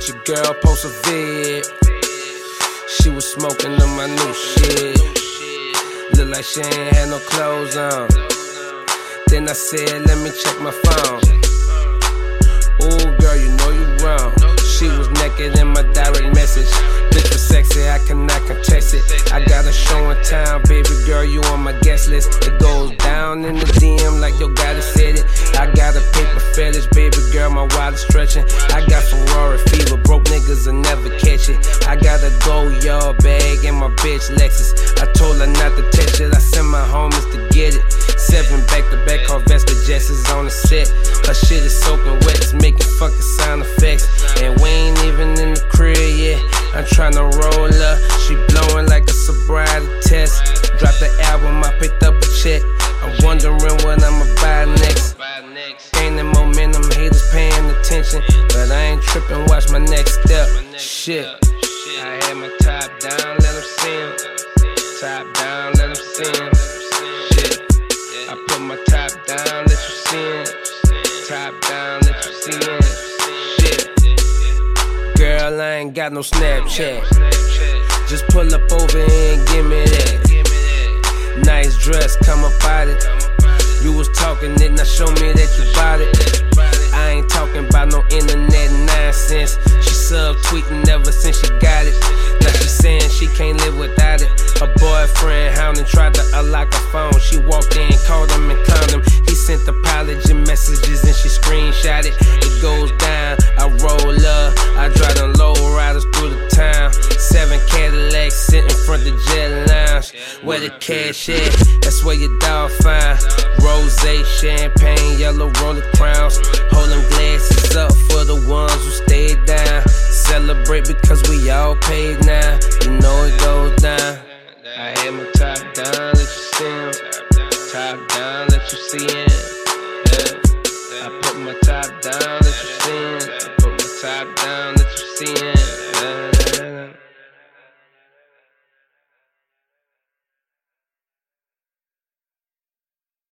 But your girl post a vid. She was smoking on my new shit. Look like she ain't had no clothes on. Then I said, let me check my phone. Ooh, girl, you know you wrong. She was naked in my direct message. Bitch was sexy, I cannot contest it. I got a show in town, baby girl, you on my guest list. It goes down in the DM like your guy said it. I got a paper fetish, baby girl, my wallet stretching. I got Ferrari fever, broke niggas will never catch it. I got a gold yard bag and my bitch Lexus. I told her not to touch it, I sent my homies to get it. 7 back-to-back Corvettes, the Jets is on the set. Her shit is soaking wet, it's making fucking sound effects. And we ain't even in the crib yet. I'm tryna roll up, she blowing like a sobriety test. Dropped the album, I picked up a check. I'm wondering what I'ma buy next. Gaining momentum, haters paying attention. But I ain't tripping, watch my next step. Shit. I had my top down, let them see him. Top down, let them see him. Shit. I put my top down, let you see him. Top down, let you see him. Shit. Girl, I ain't got no Snapchat. Just pull up over here and give me that. Nice dress, come up out it. You was talking it, now show me that you bought it. I ain't talking about no internet nonsense. She sub-tweeting ever since she got it. Now she saying she can't live without it. Her boyfriend hounding, tried to unlock her phone. She walked in, called him and clowned him. He sent apology messages and she screenshot it. It goes down, I roll up. I drive them low riders through the town. 7 Cadillacs sit in front of Jet Lounge. Where the cash at, that's where your dog find. Rosé, champagne, yellow roller crowns. Holding glasses up for the ones who stayed down. Celebrate because we all paid now. You know it goes down. I had my top down, let you see him. Top down, let you see him. Yeah. I put my top down, let you see him. I put my top down, let you see him.